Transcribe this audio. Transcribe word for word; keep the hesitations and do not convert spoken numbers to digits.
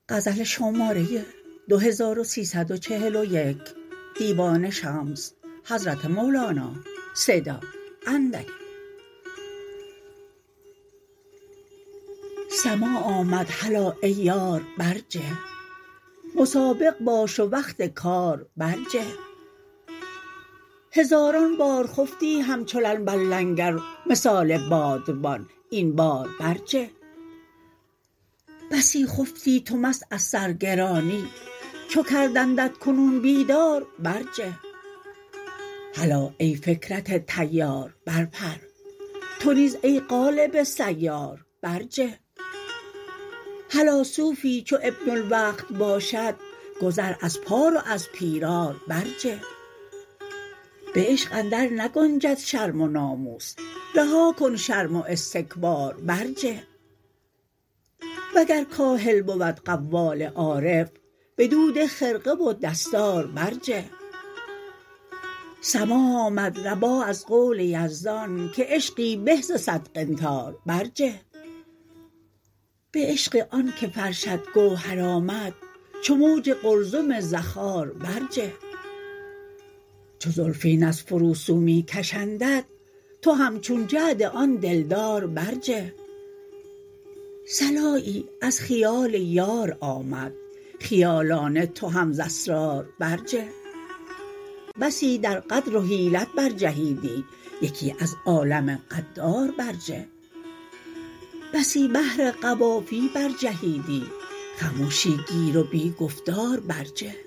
غزل شماره دو هزار و سیصد و چهل و یک دیوان شمس حضرت مولانا صدا اندک. سماع آمد هلا ای یار برجه، مسابق باش و وقت کار برجه. هزاران بار خفتی همچو لن بر لنگر، مثال بادبان این بار برجه. بسی خفتی تو مست از سرگرانی، چو کردندت کنون بیدار برجه. هلا ای فکرت طیار برپر، تو نیز ای قالب سیار برجه. هلا صوفی چو ابن الوقت باشد، گذر از پار و از پیرار برجه. به عشق اندر نگنجد شرم و ناموس، رها کن شرم و استکبار برجه. وگر کاهل بود قوال عارف، بدو ده خرقه و دستار برجه. سماع آمد رباح از قول یزدان، که عشقی به ز صد قنطار برجه. به عشق آن که فرشت گوهر آمد، چو موج قلزم زخار برجه. چو زلفین از فروسو می کشندت، تو همچون جعد آن دلدار برجه. صلایی از خیال یار آمد، خیالانه تو هم ز اسرار برجه. بسی در غدر و حیلت برجهیدی، یکی از عالم غدار برجه. بسی بهر قوافی برجهیدی، خموشی گیر و بی گفتار برجه.